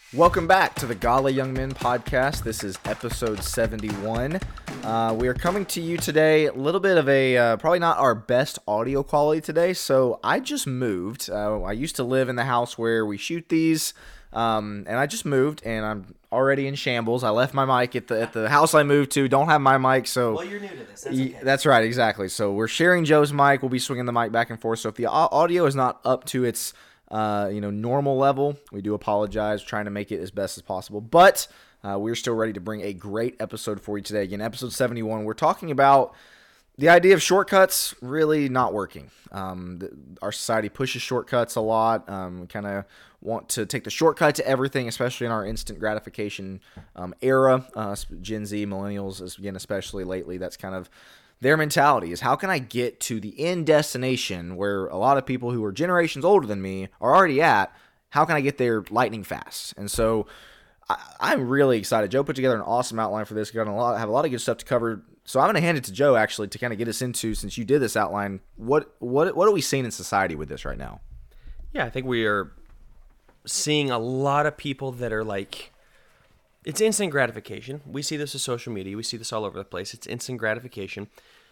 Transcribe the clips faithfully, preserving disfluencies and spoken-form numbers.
Welcome back to the Godly Young Men podcast. This is episode seventy-one. Uh, we are coming to you today, a little bit of a, uh, probably not our best audio quality today. So I just moved. Uh, I used to live in the house where we shoot these, um, and I just moved, and I'm already in shambles. I left my mic at the at the house I moved to. Don't have my mic, so well, you're new to this. That's okay. That's right, exactly. So we're sharing Joe's mic. We'll be swinging the mic back and forth. So if the audio is not up to its Uh, you know, normal level, we do apologize, trying to make it as best as possible, but uh, we're still ready to bring a great episode for you today. Again, episode seventy-one, we're talking about the idea of shortcuts really not working. Um, the, our society pushes shortcuts a lot. Um, we kind of want to take the shortcut to everything, especially in our instant gratification um, era. Uh, Gen Z, millennials, again, especially lately, that's kind of their mentality is, how can I get to the end destination where a lot of people who are generations older than me are already at? How can I get there lightning fast? And so I, I'm really excited. Joe put together an awesome outline for this. We're going to have a lot of good stuff to cover. So I'm going to hand it to Joe, actually, to kind of get us into, since you did this outline, what what what are we seeing in society with this right now? Yeah, I think we are seeing a lot of people that are like, it's instant gratification. We see this with social media. We see this all over the place. It's instant gratification.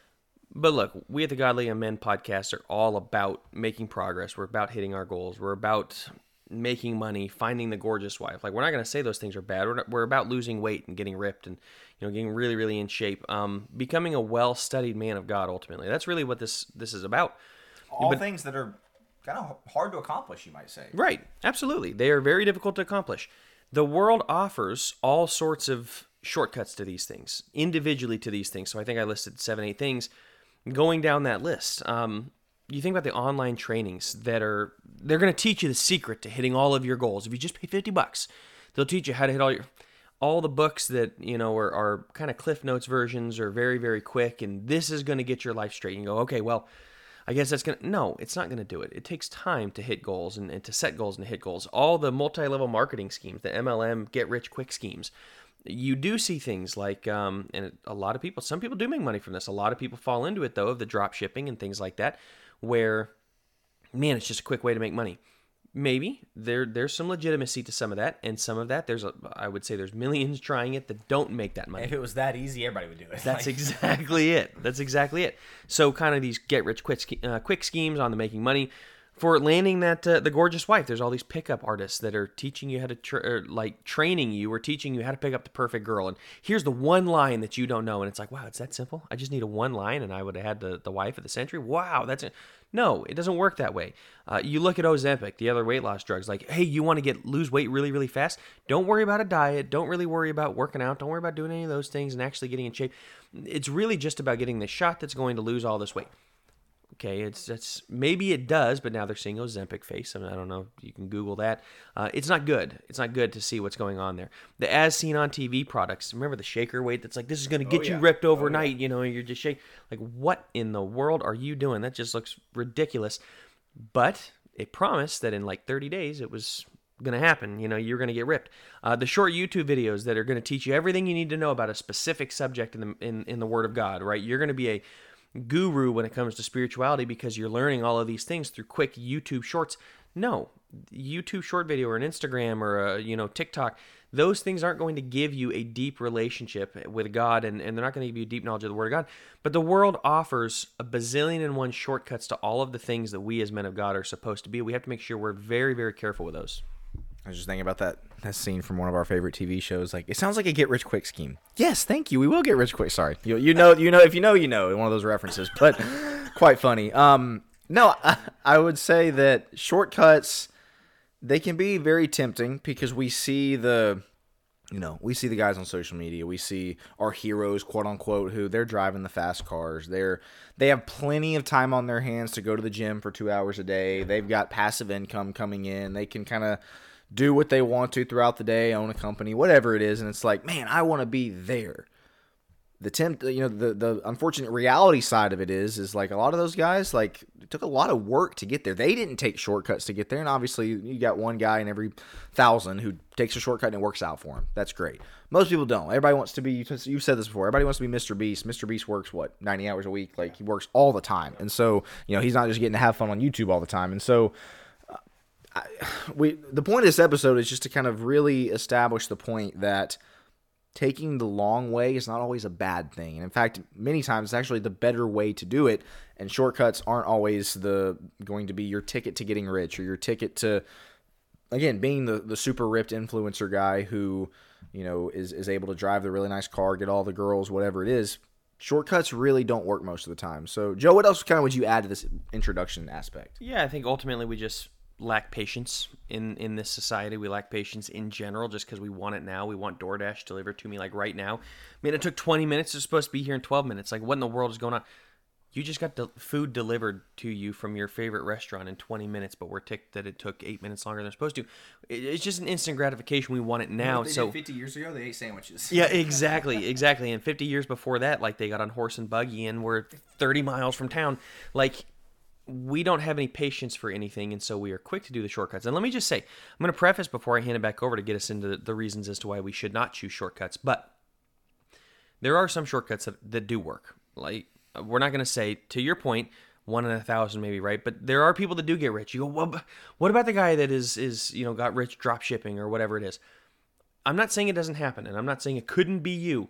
But look, we at the Godly Young Men podcast are all about making progress. We're about hitting our goals. We're about making money, finding the gorgeous wife. Like, we're not going to say those things are bad. We're, not, we're about losing weight and getting ripped and, you know, getting really, really in shape. Um, becoming a well-studied man of God, ultimately. That's really what this this is about. All but, things that are kind of hard to accomplish, you might say. Right. Absolutely. They are very difficult to accomplish. The world offers all sorts of shortcuts to these things, individually to these things. So I think I listed seven, eight things going down that list. Um, you think about the online trainings that are, they're going to teach you the secret to hitting all of your goals. If you just pay fifty bucks, they'll teach you how to hit all your, all the books that, you know, are, are kind of Cliff Notes versions are very, very quick. And this is going to get your life straight. And you go, okay, well, I guess that's going to, no, it's not going to do it. It takes time to hit goals and, and to set goals and to hit goals. All the multi-level marketing schemes, the M L M get-rich-quick schemes, you do see things like, um, and a lot of people, some people do make money from this. A lot of people fall into it, though, of the drop shipping and things like that, where, man, it's just a quick way to make money. Maybe there there's some legitimacy to some of that, and some of that, there's a, I would say there's millions trying it that don't make that money. If it was that easy, everybody would do it. That's exactly it. That's exactly it. So kind of these get-rich-quick uh, quick schemes on the making money. For landing that uh, the gorgeous wife, there's all these pickup artists that are teaching you how to, tra- or like training you or teaching you how to pick up the perfect girl. And here's the one line that you don't know. And it's like, wow, it's that simple? I just need a one line and I would have had the, the wife of the century? Wow, that's it. No, it doesn't work that way. Uh, you look at Ozempic, the other weight loss drugs, like, hey, you want to get lose weight really, really fast? Don't worry about a diet. Don't really worry about working out. Don't worry about doing any of those things and actually getting in shape. It's really just about getting the shot that's going to lose all this weight. Okay, it's that's maybe it does, but now they're seeing Ozempic face. I mean, I don't know. You can Google that. Uh, it's not good. It's not good to see what's going on there. The as seen on T V products. Remember the shaker weight? That's like, this is going to get oh, yeah. you ripped overnight. Oh, yeah. You know, you're just shaking. Like, what in the world are you doing? That just looks ridiculous. But it promised that in like thirty days it was going to happen. You know, you're going to get ripped. Uh, the short YouTube videos that are going to teach you everything you need to know about a specific subject in the in, in the Word of God. Right? You're going to be a guru when it comes to spirituality because you're learning all of these things through quick YouTube shorts. No, YouTube short video or an Instagram or a, you know, TikTok, those things aren't going to give you a deep relationship with God, and, and they're not going to give you a deep knowledge of the Word of God. But the world offers a bazillion and one shortcuts to all of the things that we as men of God are supposed to be. We have to make sure we're very, very careful with those. I was just thinking about that that scene from one of our favorite T V shows. Like, it sounds like a get rich quick scheme. Yes, thank you. We will get rich quick. Sorry, you you know you know if you know you know one of those references, but quite funny. Um, no, I, I would say that shortcuts, they can be very tempting because we see the, you know, we see the guys on social media. We see our heroes, quote unquote, who they're driving the fast cars. They're they have plenty of time on their hands to go to the gym for two hours a day. They've got passive income coming in. They can kind of do what they want to throughout the day, own a company, whatever it is, and it's like, man, I want to be there. The temp, you know, the the unfortunate reality side of it is, is like a lot of those guys, like, it took a lot of work to get there. They didn't take shortcuts to get there, and obviously you got one guy in every thousand who takes a shortcut and it works out for him. That's great. Most people don't. Everybody wants to be, you've said this before, everybody wants to be Mister Beast. Mister Beast works, what, ninety hours a week? Like, he works all the time. And so, you know, he's not just getting to have fun on YouTube all the time. And so, we the point of this episode is just to kind of really establish the point that taking the long way is not always a bad thing. And in fact, many times it's actually the better way to do it. And shortcuts aren't always the going to be your ticket to getting rich or your ticket to, again, being the, the super ripped influencer guy who, you know, is, is able to drive the really nice car, get all the girls, whatever it is. Shortcuts really don't work most of the time. So, Joe, what else kind of would you add to this introduction aspect? Yeah, I think ultimately we just lack patience in, in this society. We lack patience in general just because we want it now. We want DoorDash delivered to me like right now. I mean, it took twenty minutes. It's supposed to be here in twelve minutes. Like, what in the world is going on? You just got the food delivered to you from your favorite restaurant in twenty minutes, but we're ticked that it took eight minutes longer than it's supposed to. It, it's just an instant gratification. We want it now. They so did fifty years ago, they ate sandwiches. Yeah, exactly, exactly. And fifty years before that, like, they got on horse and buggy and we're thirty miles from town. Like, we don't have any patience for anything, and so we are quick to do the shortcuts. And let me just say, I'm going to preface before I hand it back over to get us into the reasons as to why we should not choose shortcuts, but there are some shortcuts that, that do work. Like, we're not going to say, to your point, one in a thousand maybe, right? But there are people that do get rich. You go, well, what about the guy that is, is you know, got rich drop shipping or whatever it is? I'm not saying it doesn't happen, and I'm not saying it couldn't be you,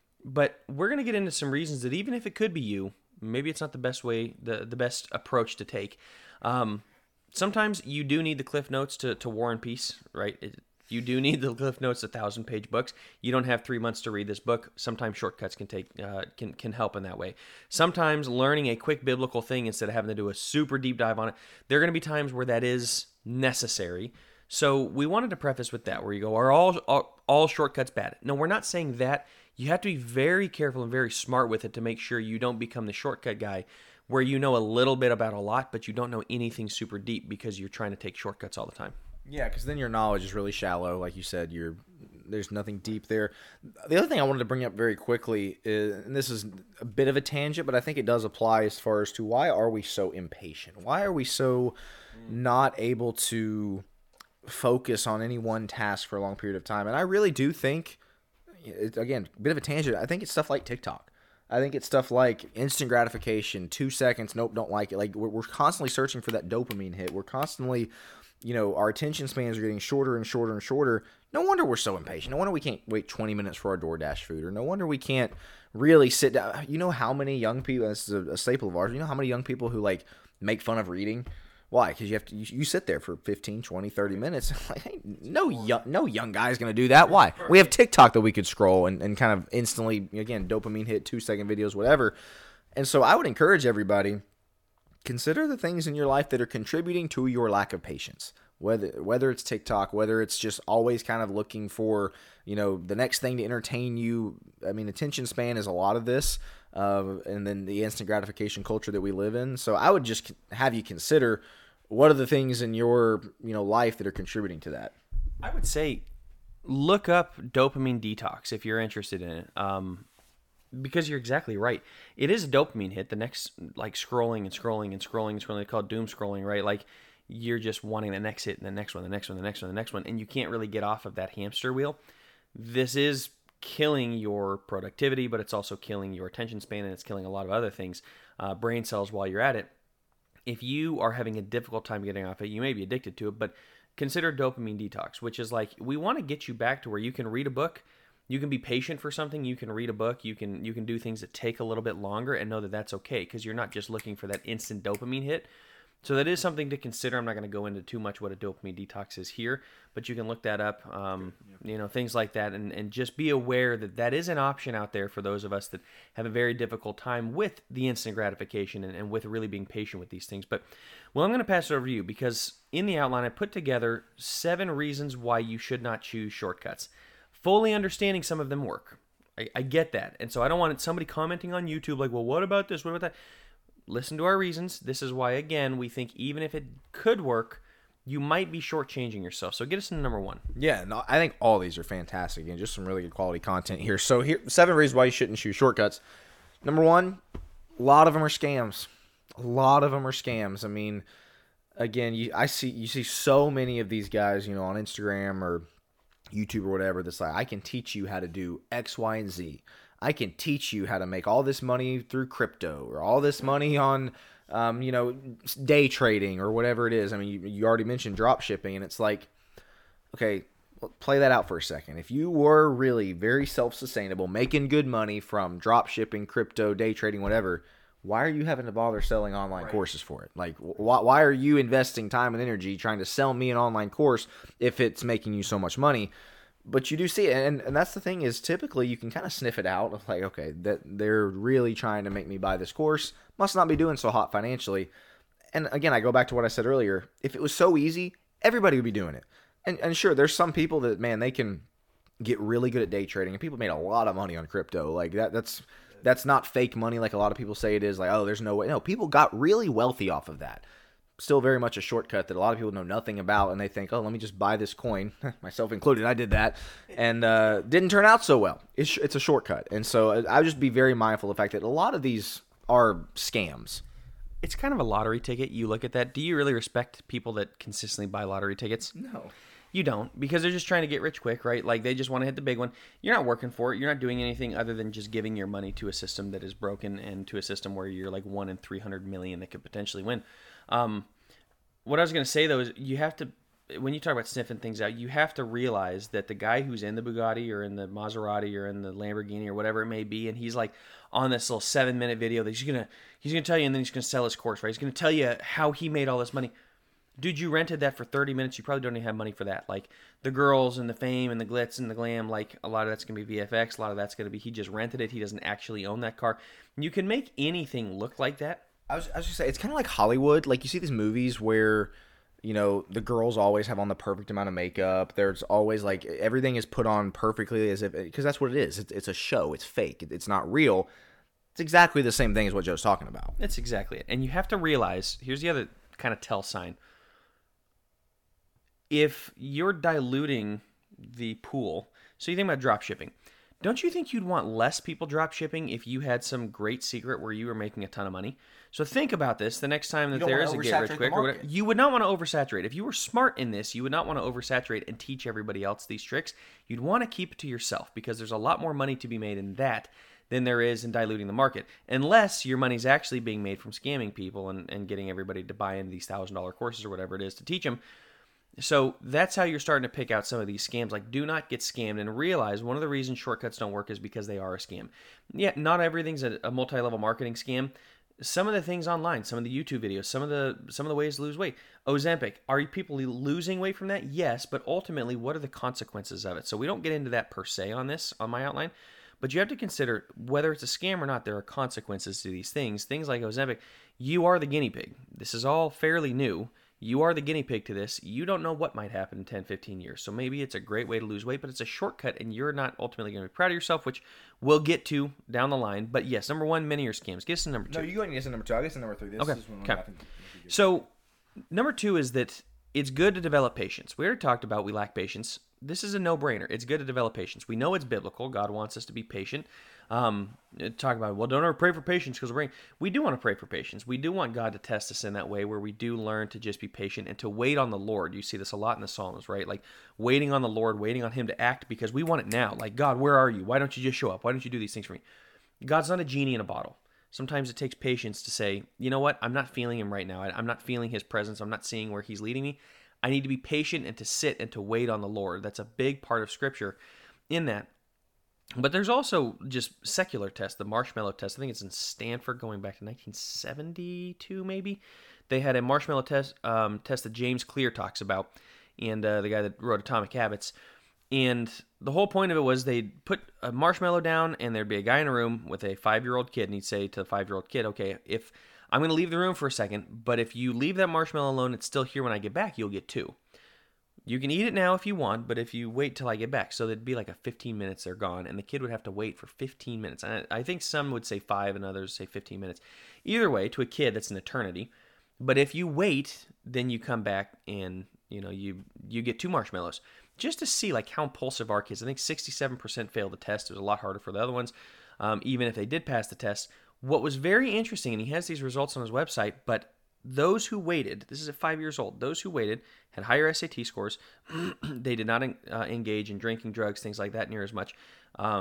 but we're going to get into some reasons that even if it could be you, maybe it's not the best way, the, the best approach to take. Um, sometimes you do need the Cliff Notes to, to War and Peace, right? It, you do need the Cliff Notes, a thousand-page books. You don't have three months to read this book. Sometimes shortcuts can take uh, can can help in that way. Sometimes learning a quick biblical thing instead of having to do a super deep dive on it, there are going to be times where that is necessary. So we wanted to preface with that, where you go, are all, all all shortcuts bad? No, we're not saying that. You have to be very careful and very smart with it to make sure you don't become the shortcut guy where you know a little bit about a lot, but you don't know anything super deep because you're trying to take shortcuts all the time. Yeah, because then your knowledge is really shallow. Like you said, you're there's nothing deep there. The other thing I wanted to bring up very quickly, is, and this is a bit of a tangent, but I think it does apply as far as to why are we so impatient? Why are we so not able to focus on any one task for a long period of time? And I really do think, it, again, a bit of a tangent, I think it's stuff like TikTok. I think it's stuff like instant gratification, two seconds, nope, don't like it. Like, we're, we're constantly searching for that dopamine hit. We're constantly, you know, our attention spans are getting shorter and shorter and shorter. No wonder we're so impatient. No wonder we can't wait twenty minutes for our DoorDash food, or no wonder we can't really sit down. You know how many young people, this is a, a staple of ours, you know how many young people who, like, make fun of reading? Why? Because you have to. You, you sit there for fifteen, twenty, thirty minutes. Like, hey, no young, no young guy's going to do that. Why? We have TikTok that we could scroll and, and kind of instantly, again, dopamine hit, two-second videos, whatever. And so I would encourage everybody, consider the things in your life that are contributing to your lack of patience. Whether whether it's TikTok, whether it's just always kind of looking for, you know, the next thing to entertain you. I mean, attention span is a lot of this. Uh, and then the instant gratification culture that we live in. So I would just have you consider, what are the things in your, you know, life that are contributing to that? I would say look up dopamine detox if you're interested in it. Um, because you're exactly right. It is a dopamine hit. The next, like, scrolling and scrolling and scrolling and scrolling, they call it doom scrolling, right? Like, you're just wanting the next hit and the next one, the next one, the next one, the next one, and you can't really get off of that hamster wheel. This is killing your productivity, but it's also killing your attention span, and it's killing a lot of other things, uh, brain cells while you're at it. If you are having a difficult time getting off it, you may be addicted to it, but consider dopamine detox, which is like, we want to get you back to where you can read a book, you can be patient for something, you can read a book, you can you can do things that take a little bit longer, and know that that's okay, because you're not just looking for that instant dopamine hit. So that is something to consider. I'm not going to go into too much what a dopamine detox is here, but you can look that up, um, you know, things like that, and, and just be aware that that is an option out there for those of us that have a very difficult time with the instant gratification and, and with really being patient with these things. But, well, I'm going to pass it over to you, because in the outline I put together seven reasons why you should not choose shortcuts. Fully understanding some of them work. I, I get that. And so I don't want somebody commenting on YouTube like, well, what about this? What about that? Listen to our reasons. This is why, again, we think even if it could work, you might be shortchanging yourself. So get us into number one. Yeah, no, I think all these are fantastic, and just some really good quality content here. So here, seven reasons why you shouldn't choose shortcuts. Number one, a lot of them are scams. A lot of them are scams. I mean, again, you I see you see so many of these guys, you know, on Instagram or YouTube or whatever, that's like, I can teach you how to do X, Y, and Z. I can teach you how to make all this money through crypto, or all this money on um, you know, day trading or whatever it is. I mean, you, you already mentioned drop shipping, and it's like, okay, play that out for a second. If you were really very self-sustainable, making good money from drop shipping, crypto, day trading, whatever, why are you having to bother selling online right. courses for it? Like, why, why are you investing time and energy trying to sell me an online course if it's making you so much money? But you do see it, and, and that's the thing is typically you can kind of sniff it out of like, okay, that they're really trying to make me buy this course. Must not be doing so hot financially. And again, I go back to what I said earlier. If it was so easy, everybody would be doing it. And, and sure, there's some people that, man, they can get really good at day trading, and people made a lot of money on crypto. Like that, that's that's not fake money like a lot of people say it is. Like, oh, there's no way. No, people got really wealthy off of that. Still very much a shortcut that a lot of people know nothing about, and they think, oh, let me just buy this coin, myself included. I did that, and uh, didn't turn out so well. It's it's a shortcut, and so I would just be very mindful of the fact that a lot of these are scams. It's kind of a lottery ticket. You look at that. Do you really respect people that consistently buy lottery tickets? No. You don't, because they're just trying to get rich quick, right? Like, they just want to hit the big one. You're not working for it. You're not doing anything other than just giving your money to a system that is broken and to a system where you're like one in three hundred million that could potentially win. Um, what I was going to say, though, is you have to, when you talk about sniffing things out, you have to realize that the guy who's in the Bugatti or in the Maserati or in the Lamborghini or whatever it may be, and he's like on this little seven-minute video that he's going to he's gonna tell you, and then he's going to sell his course, right? He's going to tell you how he made all this money. Dude, you rented that for thirty minutes. You probably don't even have money for that. Like, the girls and the fame and the glitz and the glam, like, a lot of that's going to be V F X. A lot of that's going to be he just rented it. He doesn't actually own that car. You can make anything look like that. I was, I was just saying, it's kind of like Hollywood. Like, you see these movies where, you know, the girls always have on the perfect amount of makeup. There's always, like, everything is put on perfectly as if, because that's what it is. It's, it's a show. It's fake. It's not real. It's exactly the same thing as what Joe's talking about. That's exactly it. And you have to realize, here's the other kind of tell sign. If you're diluting the pool, so you think about drop shipping, don't you think you'd want less people drop shipping if you had some great secret where you were making a ton of money? So think about this the next time that there is a get rich quick or whatever. You would not want to oversaturate. If you were smart in this, you would not want to oversaturate and teach everybody else these tricks. You'd want to keep it to yourself because there's a lot more money to be made in that than there is in diluting the market. Unless your money's actually being made from scamming people and, and getting everybody to buy into these one thousand dollars courses or whatever it is to teach them. So that's how you're starting to pick out some of these scams. Like, do not get scammed, and realize one of the reasons shortcuts don't work is because they are a scam. Yeah, not everything's a, a multi-level marketing scam. Some of the things online, some of the YouTube videos, some of the some of the ways to lose weight. Ozempic, are people losing weight from that? Yes, but ultimately, what are the consequences of it? So we don't get into that per se on this, on my outline, but you have to consider whether it's a scam or not, there are consequences to these things. Things like Ozempic, you are the guinea pig. This is all fairly new. You are the guinea pig to this. You don't know what might happen in ten, fifteen years. So maybe it's a great way to lose weight, but it's a shortcut, and you're not ultimately going to be proud of yourself, which we'll get to down the line. But yes, number one, many are scams. Get us to number two. No, you go ahead and get us to number two. I'll get us to number three. This okay. is one okay. I think so number two is that it's good to develop patience. We already talked about we lack patience. This is a no-brainer. It's good to develop patience. We know it's biblical. God wants us to be patient. Um, talk about, well, don't ever pray for patience because we're we do want to pray for patience. We do want God to test us in that way where we do learn to just be patient and to wait on the Lord. You see this a lot in the Psalms, right? Like waiting on the Lord, waiting on Him to act because we want it now. Like, God, where are you? Why don't you just show up? Why don't you do these things for me? God's not a genie in a bottle. Sometimes it takes patience to say, you know what? I'm not feeling Him right now. I'm not feeling His presence. I'm not seeing where He's leading me. I need to be patient and to sit and to wait on the Lord. That's a big part of Scripture in that. But there's also just secular tests, the marshmallow test. I think it's in Stanford going back to nineteen seventy-two, maybe. They had a marshmallow test um, test that James Clear talks about, and uh, the guy that wrote Atomic Habits. And the whole point of it was they'd put a marshmallow down, and there'd be a guy in a room with a five-year-old kid, and he'd say to the five-year-old kid, okay, if I'm going to leave the room for a second, but if you leave that marshmallow alone, it's still here when I get back, you'll get two. You can eat it now if you want, but if you wait till I get back, so it'd be like a fifteen minutes they're gone, and the kid would have to wait for fifteen minutes. And I think some would say five and others say fifteen minutes. Either way, to a kid, that's an eternity. But if you wait, then you come back and, you know, you you get two marshmallows. Just to see like how impulsive are kids. I think sixty-seven percent failed the test. It was a lot harder for the other ones, um, even if they did pass the test. What was very interesting, and he has these results on his website, but those who waited, this is at five years old, those who waited had higher S A T scores. They did not uh, engage in drinking, drugs, things like that near as much. Um,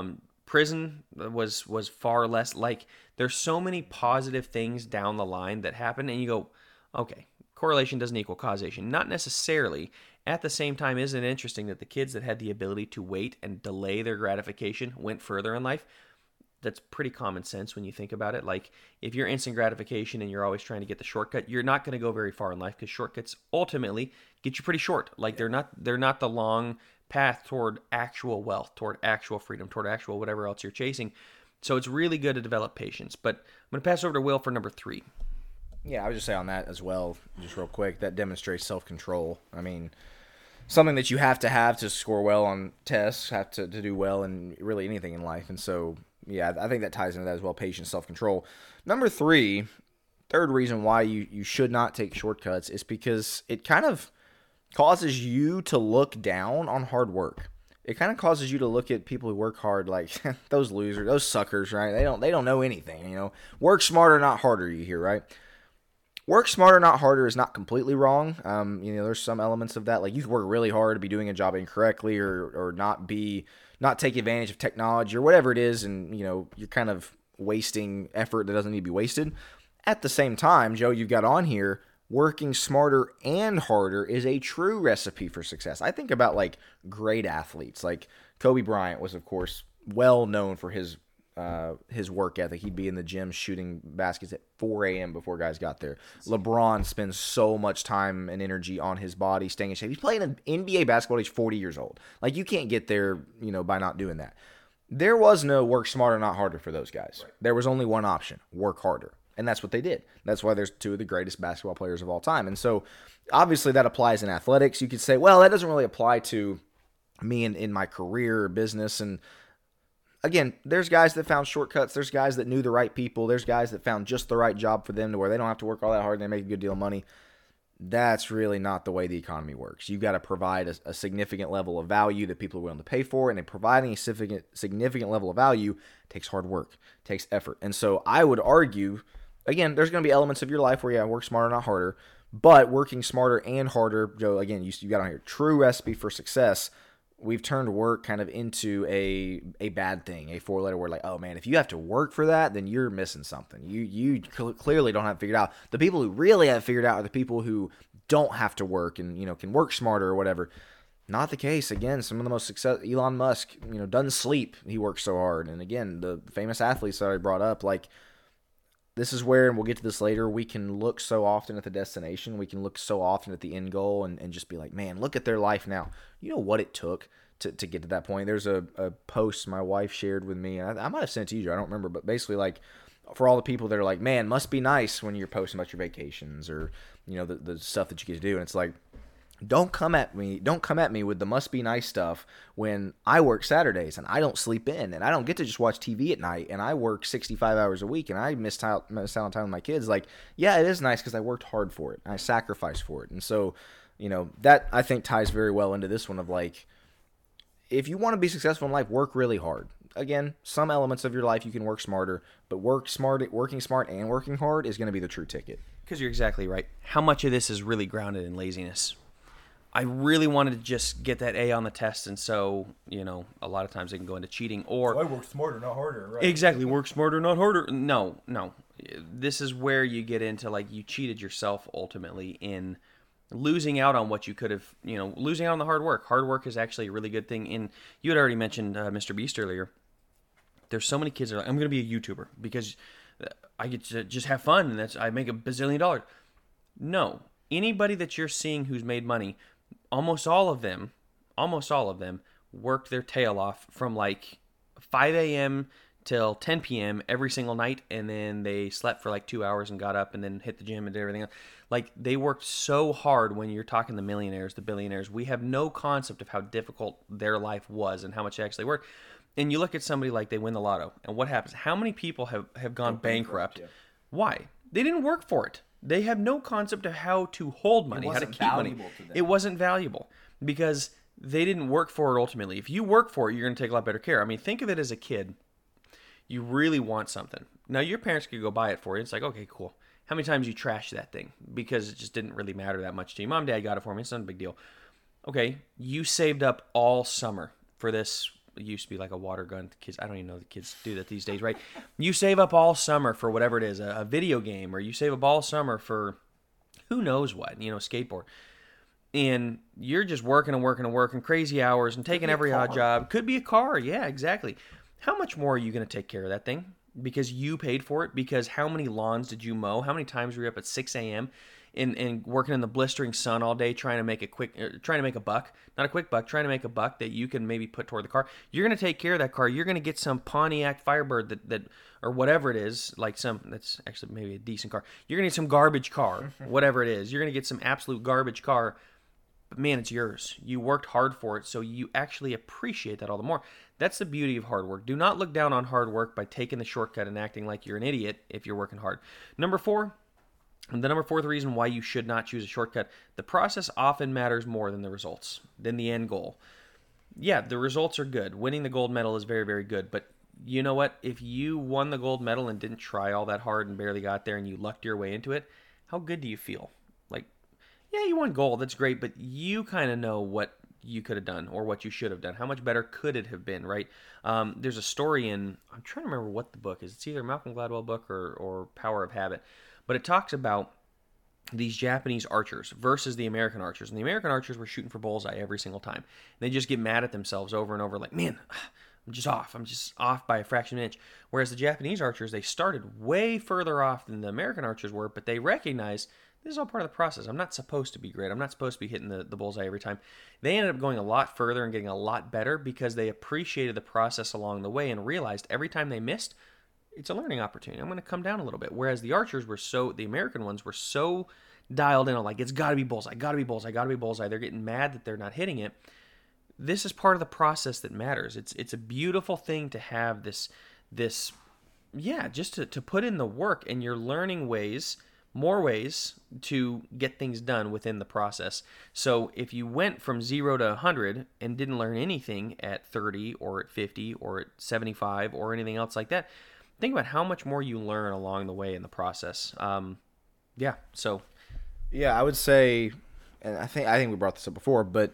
prison was was far less. Like, there's so many positive things down the line that happen, and you go, okay, correlation doesn't equal causation. Not necessarily. At the same time, isn't it interesting that the kids that had the ability to wait and delay their gratification went further in life? That's pretty common sense when you think about it. Like, if you're instant gratification and you're always trying to get the shortcut, you're not going to go very far in life, because shortcuts ultimately get you pretty short. Like, yeah. they're not they're not the long path toward actual wealth, toward actual freedom, toward actual whatever else you're chasing. So it's really good to develop patience. But I'm going to pass over to Will for number three. Yeah, I would just say on that as well, just real quick, that demonstrates self-control. I mean, something that you have to have to score well on tests, have to, to do well in really anything in life. And so, yeah, I think that ties into that as well, patience, self-control. Number three, third reason why you, you should not take shortcuts is because it kind of causes you to look down on hard work. It kind of causes you to look at people who work hard like those losers, those suckers, right? They don't they don't know anything, you know. Work smarter, not harder, you hear, right? Work smarter, not harder is not completely wrong. Um, you know, there's some elements of that. Like, you could work really hard to be doing a job incorrectly, or or not be not take advantage of technology or whatever it is, and you know, you're kind of wasting effort that doesn't need to be wasted. At the same time, Joe, you've got on here, working smarter and harder is a true recipe for success. I think about like great athletes. Like Kobe Bryant was, of course, well known for his uh, his work ethic. He'd be in the gym shooting baskets at four a.m. before guys got there. LeBron spends so much time and energy on his body, staying in shape. He's playing in N B A basketball at age forty years old. Like, you can't get there, you know, by not doing that. There was no work smarter, not harder for those guys. Right. There was only one option: work harder. And that's what they did. That's why there's two of the greatest basketball players of all time. And so, obviously, that applies in athletics. You could say, well, that doesn't really apply to me in, in my career or business. And again, there's guys that found shortcuts. There's guys that knew the right people. There's guys that found just the right job for them to where they don't have to work all that hard and they make a good deal of money. That's really not the way the economy works. You've got to provide a, a significant level of value that people are willing to pay for, and in providing a significant, significant level of value takes hard work, takes effort. And so I would argue, again, there's going to be elements of your life where, yeah, work smarter, not harder, but working smarter and harder, Joe, again, you, you got on here, true recipe for success. We've turned work kind of into a a bad thing, a four-letter word. Like, oh man, if you have to work for that, then you're missing something. You you cl- clearly don't have it figured out. The people who really have it figured out are the people who don't have to work and, you know, can work smarter or whatever. Not the case. Again, some of the most success. Elon Musk, you know, doesn't sleep. He works so hard. And again, the famous athletes that I brought up, like, this is where, and we'll get to this later, we can look so often at the destination. We can look so often at the end goal and, and just be like, man, look at their life now. You know what it took to, to get to that point? There's a, a post my wife shared with me. I, I might have sent it to you, Joe. I don't remember. But basically, like, for all the people that are like, man, must be nice when you're posting about your vacations or, you know, the, the stuff that you get to do. And it's like, Don't come at me. Don't come at me with the must be nice stuff when I work Saturdays and I don't sleep in and I don't get to just watch T V at night and I work sixty-five hours a week and I miss out, miss out on time with my kids. Like, yeah, it is nice because I worked hard for it. I sacrificed for it. And so, you know, that I think ties very well into this one of like, if you want to be successful in life, work really hard. Again, some elements of your life you can work smarter, but work smart, working smart and working hard is going to be the true ticket. Because you're exactly right. How much of this is really grounded in laziness? I really wanted to just get that A on the test, and so, you know, a lot of times they can go into cheating or... So I work smarter, not harder, right? Exactly, work smarter, not harder. No, no. This is where you get into, like, you cheated yourself ultimately in losing out on what you could have, you know, losing out on the hard work. Hard work is actually a really good thing. And you had already mentioned uh, Mister Beast earlier. There's so many kids that are like, I'm going to be a YouTuber because I get to just have fun and that's I make a bazillion dollars. No. Anybody that you're seeing who's made money, almost all of them, almost all of them worked their tail off from like five a.m. till ten p.m. every single night, and then they slept for like two hours and got up and then hit the gym and did everything else. Like, they worked so hard. When you're talking the millionaires, the billionaires, we have no concept of how difficult their life was and how much they actually worked. And you look at somebody like they win the lotto, and what happens? How many people have, have gone bankrupt? bankrupt yeah. Why? They didn't work for it. They have no concept of how to hold money, how to keep money. It wasn't valuable because they didn't work for it ultimately. If you work for it, you're going to take a lot better care. I mean, think of it as a kid. You really want something. Now, your parents could go buy it for you. It's like, okay, cool. How many times you trash that thing? Because it just didn't really matter that much to you. Mom, Dad got it for me. It's not a big deal. Okay, you saved up all summer for this it used to be like a water gun. The kids, I don't even know the kids do that these days, right? You save up all summer for whatever it is, a, a video game, or you save up all summer for who knows what, you know, skateboard. And you're just working and working and working crazy hours and taking every odd job. Could be a car. Yeah, exactly. How much more are you going to take care of that thing? Because you paid for it? Because how many lawns did you mow? How many times were you up at six a.m. and, and working in the blistering sun all day trying to make a quick, uh, trying to make a buck? Not a quick buck, trying to make a buck that you can maybe put toward the car. You're going to take care of that car. You're going to get some Pontiac Firebird that, that, or whatever it is, like some, that's actually maybe a decent car. You're going to get some garbage car, whatever it is. You're going to get some absolute garbage car. But man, it's yours. You worked hard for it, so you actually appreciate that all the more. That's the beauty of hard work. Do not look down on hard work by taking the shortcut and acting like you're an idiot if you're working hard. Number four, and the number fourth reason why you should not choose a shortcut, the process often matters more than the results, than the end goal. Yeah, the results are good. Winning the gold medal is very, very good, but you know what? If you won the gold medal and didn't try all that hard and barely got there and you lucked your way into it, how good do you feel? Like, yeah, you won gold. That's great. But you kind of know what you could have done or what you should have done. How much better could it have been, right? Um, there's a story in, I'm trying to remember what the book is. It's either a Malcolm Gladwell book or, or Power of Habit. But it talks about these Japanese archers versus the American archers. And the American archers were shooting for bullseye every single time. And they just get mad at themselves over and over like, man, I'm just off. I'm just off by a fraction of an inch. Whereas the Japanese archers, they started way further off than the American archers were, but they recognized this is all part of the process. I'm not supposed to be great. I'm not supposed to be hitting the, the bullseye every time. They ended up going a lot further and getting a lot better because they appreciated the process along the way and realized every time they missed, it's a learning opportunity. I'm going to come down a little bit. Whereas the archers were so, the American ones were so dialed in on like, it's got to be bullseye, got to be bullseye, got to be bullseye. They're getting mad that they're not hitting it. This is part of the process that matters. It's it's a beautiful thing to have this, this yeah, just to, to put in the work, and you're learning ways, more ways to get things done within the process. So if you went from zero to one hundred and didn't learn anything at thirty or at fifty or at seventy-five or anything else like that, think about how much more you learn along the way in the process. Um, yeah, so. Yeah, I would say, and I think I think we brought this up before, but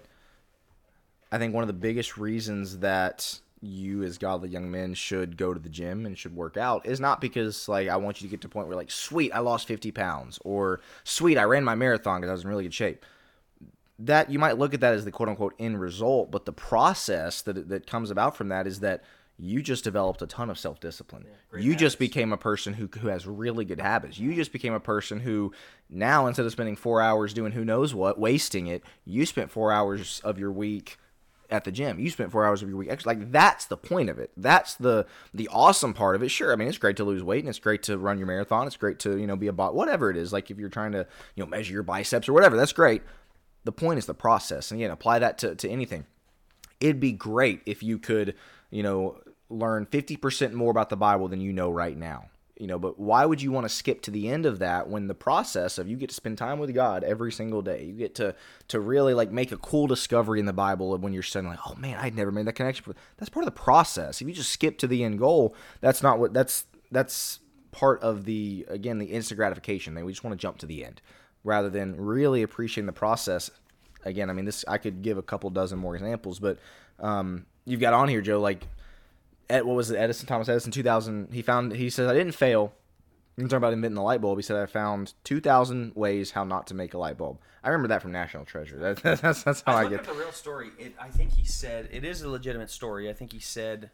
I think one of the biggest reasons that you as godly young men should go to the gym and should work out is not because, like, I want you to get to a point where, like, sweet, I lost fifty pounds, or sweet, I ran my marathon because I was in really good shape. That, you might look at that as the quote-unquote end result, but the process that that comes about from that is that you just developed a ton of self-discipline. Yeah, you habits. just became a person who who has really good habits. You just became a person who now, instead of spending four hours doing who knows what, wasting it, you spent four hours of your week at the gym. You spent four hours of your week extra. Like, that's the point of it. That's the the awesome part of it. Sure, I mean, it's great to lose weight, and it's great to run your marathon. It's great to, you know, be a bot, whatever it is. Like, if you're trying to, you know, measure your biceps or whatever, that's great. The point is the process. And again, apply that to, to anything. It'd be great if you could, you know, learn fifty percent more about the Bible than you know right now. You know, but why would you want to skip to the end of that when the process of you get to spend time with God every single day? You get to to really, like, make a cool discovery in the Bible when you're studying, like, oh man, I'd never made that connection. That's part of the process. If you just skip to the end goal, that's not what that's that's part of the, again, the instant gratification thing. We just want to jump to the end rather than really appreciating the process. Again, I mean, this, I could give a couple dozen more examples, but um, you've got on here, Joe, like, Ed, what was it, Edison, Thomas Edison, two thousand, he found, he says, I didn't fail. You're talking about inventing the light bulb. He said, I found two thousand ways how not to make a light bulb. I remember that from National Treasure. That, that's, that's how I, I get. I the real story. It, I think he said, it is a legitimate story. I think he said it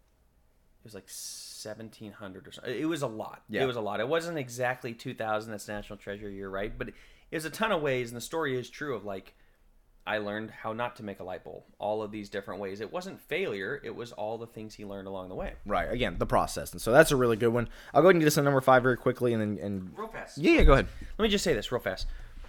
was like seventeen hundred or something. It was a lot. Yeah. It was a lot. It wasn't exactly two thousand. That's National Treasure. You're right. But it, it was a ton of ways, and the story is true of, like, I learned how not to make a light bulb. All of these different ways. It wasn't failure. It was all the things he learned along the way. Right. Again, the process. And so that's a really good one. I'll go ahead and get us on number five very quickly. and then and Real fast. Yeah, yeah, go ahead. Let me just say this real fast.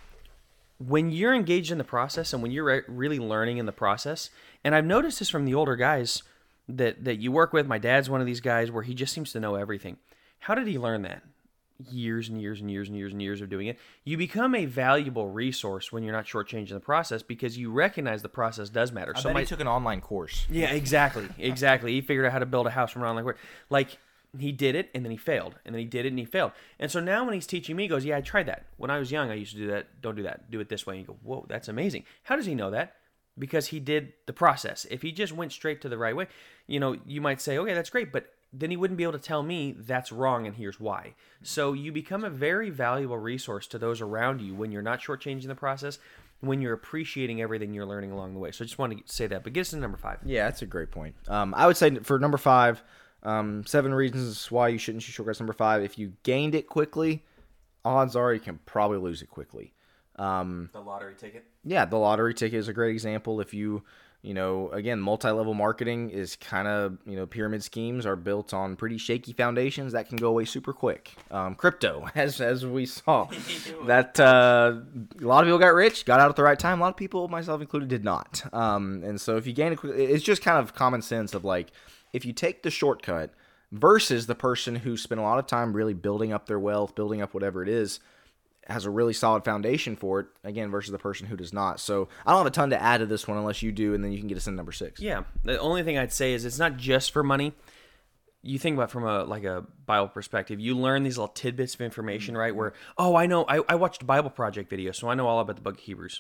When you're engaged in the process and when you're re- really learning in the process, and I've noticed this from the older guys that, that you work with. My dad's one of these guys where he just seems to know everything. How did he learn that? Years and years and years and years and years of doing it. You become a valuable resource when you're not shortchanging the process because you recognize the process does matter. I so bet my, he took an online course. Yeah, exactly, exactly. He figured out how to build a house from an online course. Like, he did it and then he failed, and then he did it and he failed. And so now when he's teaching me, he goes, "Yeah, I tried that when I was young. I used to do that. Don't do that. Do it this way." And you go, "Whoa, that's amazing." How does he know that? because he did the process. If he just went straight to the right way, you know, you might say, okay, that's great, but then he wouldn't be able to tell me that's wrong and here's why. So you become a very valuable resource to those around you when you're not shortchanging the process, when you're appreciating everything you're learning along the way. So I just wanted to say that. But get us to number five. Yeah, that's a great point. Um, I would say for number five, um, seven reasons why you shouldn't shoot shortcuts. Number five, if you gained it quickly, odds are you can probably lose it quickly. Um, The lottery ticket? Yeah, the lottery ticket is a great example. If you, you know, again, multi-level marketing is kind of, you know, pyramid schemes are built on pretty shaky foundations that can go away super quick. Um, crypto, as as we saw, that uh, a lot of people got rich, got out at the right time. A lot of people, myself included, did not. Um, and so if you gain it quickly, it's just kind of common sense of like, if you take the shortcut versus the person who spent a lot of time really building up their wealth, building up whatever it is, has a really solid foundation for it, again, versus the person who does not. So I don't have a ton to add to this one unless you do, and then you can get us into number six. Yeah. The only thing I'd say is it's not just for money. You think about it from a like a Bible perspective. You learn these little tidbits of information, right? Where, oh, I know, I, I watched a Bible Project video, so I know all about the book of Hebrews.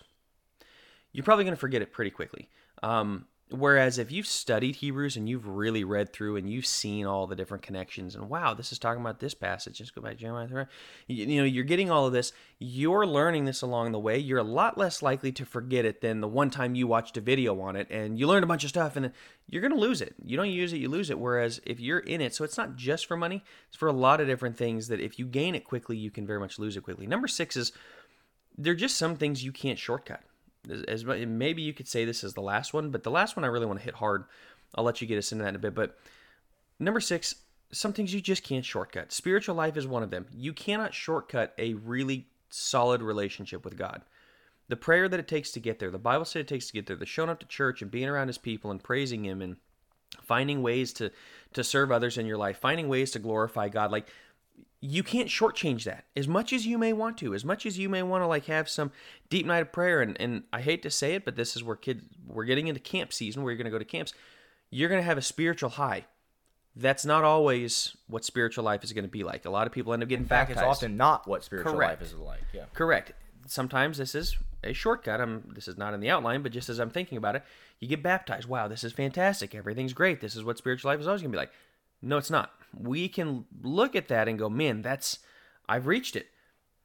You're probably going to forget it pretty quickly. Um, Whereas if you've studied Hebrews and you've really read through and you've seen all the different connections and wow, this is talking about this passage, just go back to Jeremiah. You, you know, you're getting all of this. You're learning this along the way. You're a lot less likely to forget it than the one time you watched a video on it and you learned a bunch of stuff and you're going to lose it. You don't use it, you lose it. Whereas if you're in it, so it's not just for money, it's for a lot of different things that if you gain it quickly, you can very much lose it quickly. Number six is there are just some things you can't shortcut. As maybe you could say this is the last one, but the last one I really want to hit hard. I'll let you get us into that in a bit. But number six, some things you just can't shortcut. Spiritual life is one of them. You cannot shortcut a really solid relationship with God. The prayer that it takes to get there, the Bible said it takes to get there, the showing up to church and being around His people and praising Him and finding ways to to serve others in your life, finding ways to glorify God. Like, you can't shortchange that as much as you may want to, as much as you may want to like have some deep night of prayer. And, and I hate to say it, but this is where kids, we're getting into camp season where you're going to go to camps. You're going to have a spiritual high. That's not always what spiritual life is going to be like. A lot of people end up getting In fact, baptized. it's often not what spiritual Correct. life is like. Yeah. Correct. Sometimes this is a shortcut. I'm, this is not in the outline, but just as I'm thinking about it, you get baptized. Wow, this is fantastic. Everything's great. This is what spiritual life is always going to be like. No, it's not. We can look at that and go, man, that's, I've reached it.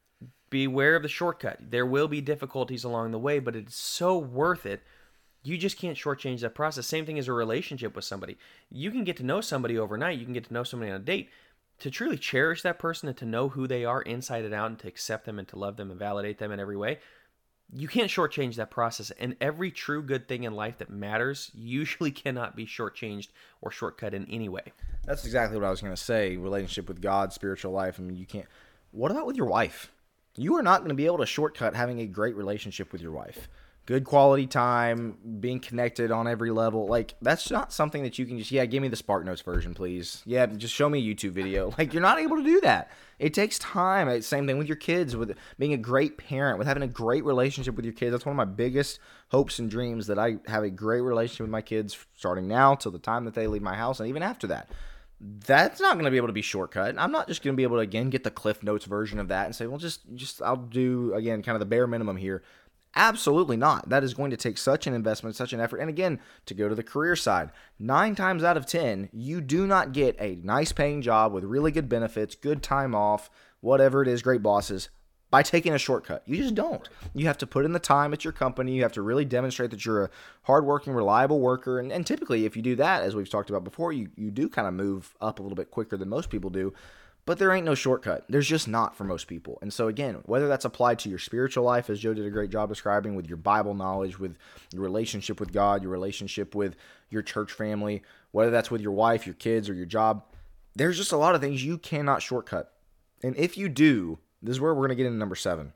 Beware of the shortcut. There will be difficulties along the way, but it's so worth it. You just can't shortchange that process. Same thing as a relationship with somebody. You can get to know somebody overnight. You can get to know somebody on a date. To truly cherish that person and to know who they are inside and out and to accept them and to love them and validate them in every way, you can't shortchange that process. And every true good thing in life that matters usually cannot be shortchanged or shortcut in any way. That's exactly what I was going to say. Relationship with God, spiritual life. I mean, you can't. What about with your wife? You are not going to be able to shortcut having a great relationship with your wife. Good quality time, being connected on every level. Like, that's not something that you can just, yeah, give me the Spark Notes version, please. Yeah, just show me a YouTube video. Like, you're not able to do that. It takes time. Same thing with your kids, with being a great parent, with having a great relationship with your kids. That's one of my biggest hopes and dreams, that I have a great relationship with my kids starting now till the time that they leave my house and even after that. That's not going to be able to be shortcut. I'm not just going to be able to, again, get the Cliff Notes version of that and say, well, just, just I'll do, again, kind of the bare minimum here. Absolutely not. That is going to take such an investment, such an effort. And again, to go to the career side, nine times out of ten, you do not get a nice paying job with really good benefits, good time off, whatever it is, great bosses, by taking a shortcut. You just don't. You have to put in the time at your company. You have to really demonstrate that you're a hardworking, reliable worker. And, and typically, if you do that, as we've talked about before, you, you do kind of move up a little bit quicker than most people do. But there ain't no shortcut. There's just not for most people. And so again, whether that's applied to your spiritual life, as Joe did a great job describing, with your Bible knowledge, with your relationship with God, your relationship with your church family, whether that's with your wife, your kids, or your job, there's just a lot of things you cannot shortcut. And if you do, this is where we're going to get into number seven.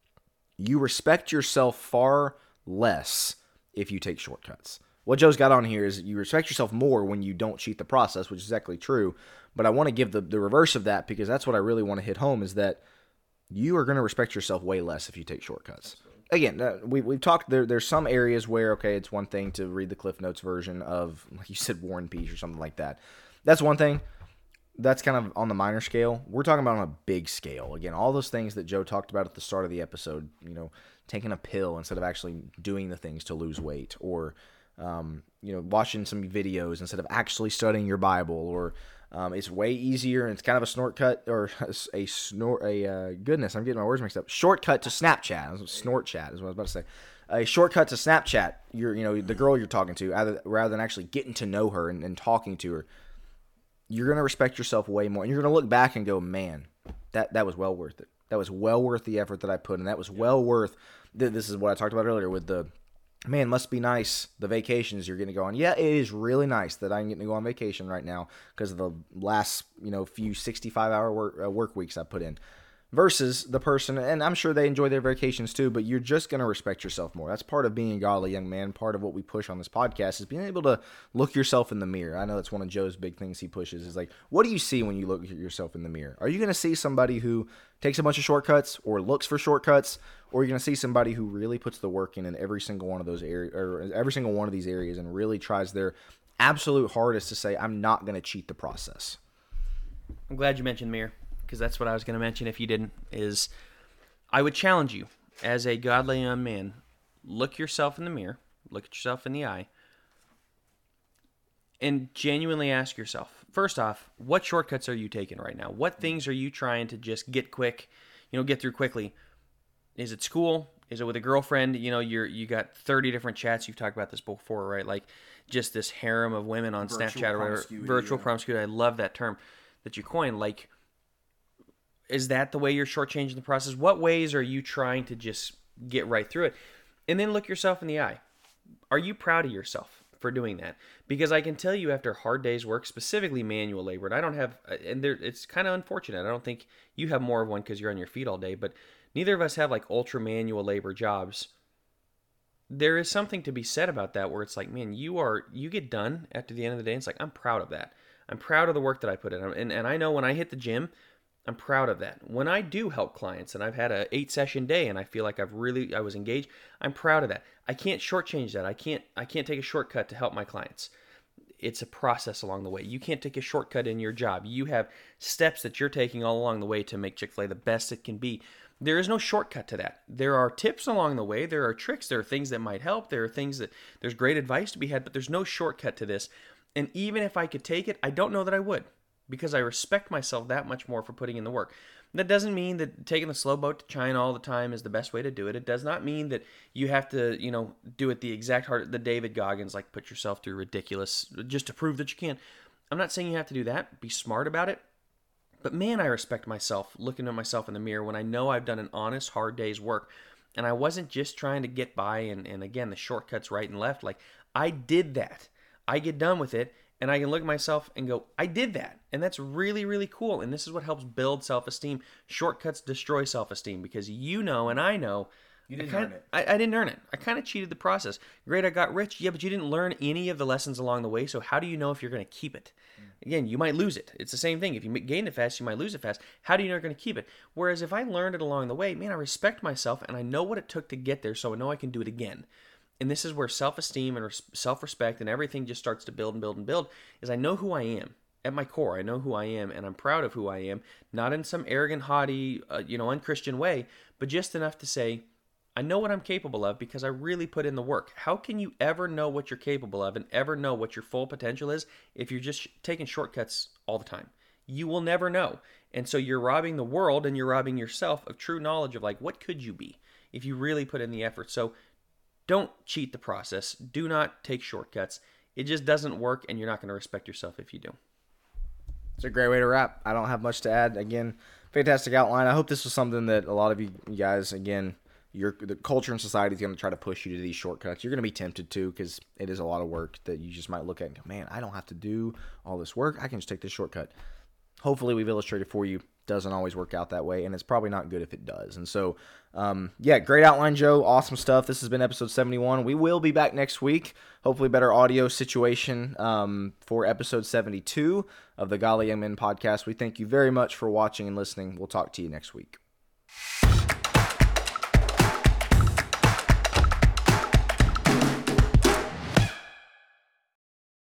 You respect yourself far less if you take shortcuts. What Joe's got on here is you respect yourself more when you don't cheat the process, which is exactly true. But I want to give the, the reverse of that, because that's what I really want to hit home, is that you are going to respect yourself way less if you take shortcuts. Again, uh, we, we've talked, there, there's some areas where, okay, it's one thing to read the Cliff Notes version of, like you said, War and Peace or something like that. That's one thing. that's kind of on the minor scale. We're talking about on a big scale. Again, all those things that Joe talked about at the start of the episode, you know, taking a pill instead of actually doing the things to lose weight, or, um, you know, watching some videos instead of actually studying your Bible, or um, it's way easier and it's kind of a snort cut, or a snort, a, uh, goodness, I'm getting my words mixed up. Shortcut to Snapchat. Snort chat is what I was about to say. A shortcut to Snapchat. You're, you know, the girl you're talking to, rather, rather than actually getting to know her and, and talking to her. You're going to respect yourself way more. And you're going to look back and go, man, that, that was well worth it. That was well worth the effort that I put in. That was well worth, this is what I talked about earlier with the, man, must be nice, the vacations you're going to go on. Yeah, it is really nice that I'm getting to go on vacation right now because of the last, you know, few sixty-five hour work, uh, work weeks I put in. Versus the person, and I'm sure they enjoy their vacations too, but you're just going to respect yourself more. That's part of being a godly young man. Part of what we push on this podcast is being able to look yourself in the mirror. I know that's one of Joe's big things he pushes is like, what do you see when you look at yourself in the mirror? Are you going to see somebody who takes a bunch of shortcuts or looks for shortcuts, or are you going to see somebody who really puts the work in in every single one of those areas, or every single one of these areas, and really tries their absolute hardest to say, I'm not going to cheat the process? I'm glad you mentioned mirror, because that's what I was going to mention if you didn't, is I would challenge you as a godly young man, look yourself in the mirror, look at yourself in the eye, and genuinely ask yourself, first off, what shortcuts are you taking right now? What things are you trying to just get quick, you know, get through quickly? Is it school? Is it with a girlfriend? You know, you're you got thirty different chats. You've talked about this before, right? Like just this harem of women on Virtual Snapchat or whatever. promiscuity, Virtual yeah. promiscuity. I love that term that you coined. Like, is that the way you're shortchanging the process? What ways are you trying to just get right through it? And then look yourself in the eye. Are you proud of yourself for doing that? Because I can tell you after hard day's work, specifically manual labor, and I don't have, and there, it's kind of unfortunate. I don't think you have more of one because you're on your feet all day, but neither of us have like ultra manual labor jobs. There is something to be said about that where it's like, man, you are, you get done after the end of the day. And it's like, I'm proud of that. I'm proud of the work that I put in. And, and I know when I hit the gym, I'm proud of that. When I do help clients and I've had a eight session day and I feel like I've really, I was engaged, I'm proud of that. I can't shortchange that. I can't, I can't take a shortcut to help my clients. It's a process along the way. You can't take a shortcut in your job. You have steps that you're taking all along the way to make Chick-fil-A the best it can be. There is no shortcut to that. There are tips along the way. There are tricks. There are things that might help. There are things that there's great advice to be had, but there's no shortcut to this. And even if I could take it, I don't know that I would, because I respect myself that much more for putting in the work. That doesn't mean that taking the slow boat to China all the time is the best way to do it. It does not mean that you have to, you know, do it the exact hard, the David Goggins, like put yourself through ridiculous just to prove that you can. I'm not saying you have to do that. Be smart about it. But man, I respect myself looking at myself in the mirror when I know I've done an honest, hard day's work. And I wasn't just trying to get by and, and again, the shortcuts right and left. Like, I did that. I get done with it. And I can look at myself and go, I did that. And that's really, really cool. And this is what helps build self-esteem. Shortcuts destroy self-esteem because you know and I know. You didn't I kinda, earn it. I, I didn't earn it. I kind of cheated the process. Great, I got rich. Yeah, but you didn't learn any of the lessons along the way. So how do you know if you're going to keep it? Mm. Again, you might lose it. It's the same thing. If you gain it fast, you might lose it fast. How do you know you're going to keep it? Whereas if I learned it along the way, man, I respect myself and I know what it took to get there. So I know I can do it again. And this is where self-esteem and self-respect and everything just starts to build and build and build, is I know who I am. At my core, I know who I am, and I'm proud of who I am, not in some arrogant, haughty, uh, you know, unchristian way, but just enough to say, I know what I'm capable of because I really put in the work. How can you ever know what you're capable of and ever know what your full potential is if you're just taking shortcuts all the time? You will never know. And so you're robbing the world and you're robbing yourself of true knowledge of like, what could you be if you really put in the effort? So don't cheat the process. Do not take shortcuts. It just doesn't work, and you're not going to respect yourself if you do. It's a great way to wrap. I don't have much to add. Again, fantastic outline. I hope this was something that a lot of you guys, again, your the culture and society is going to try to push you to these shortcuts. You're going to be tempted to because it is a lot of work that you just might look at and go, man, I don't have to do all this work. I can just take this shortcut. Hopefully we've illustrated for you. Doesn't always work out that way, and it's probably not good if it does. And so, um, yeah, great outline, Joe. Awesome stuff. This has been episode seventy-one. We will be back next week. Hopefully better audio situation um, for episode seventy-two of the Godly Young Men podcast. We thank you very much for watching and listening. We'll talk to you next week.